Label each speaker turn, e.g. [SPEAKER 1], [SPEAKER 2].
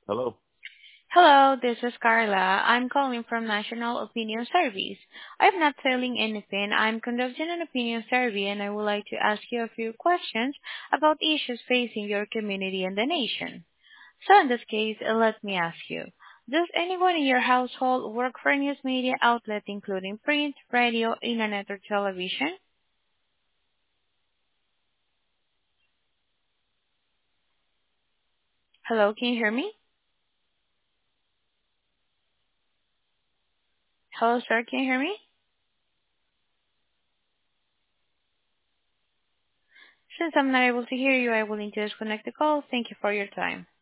[SPEAKER 1] Hello.
[SPEAKER 2] Hello, this is Carla. I'm calling from National Opinion Service. I'm not selling anything. I'm conducting an opinion survey and I would like to ask you a few questions about issues facing your community and the nation. So in this case, let me ask you, does anyone in your household work for a news media outlet including print, radio, internet, or television? Hello, can you hear me? Hello, sir, can you hear me? Since I'm not able to hear you, I will need to disconnect the call. Thank you for your time.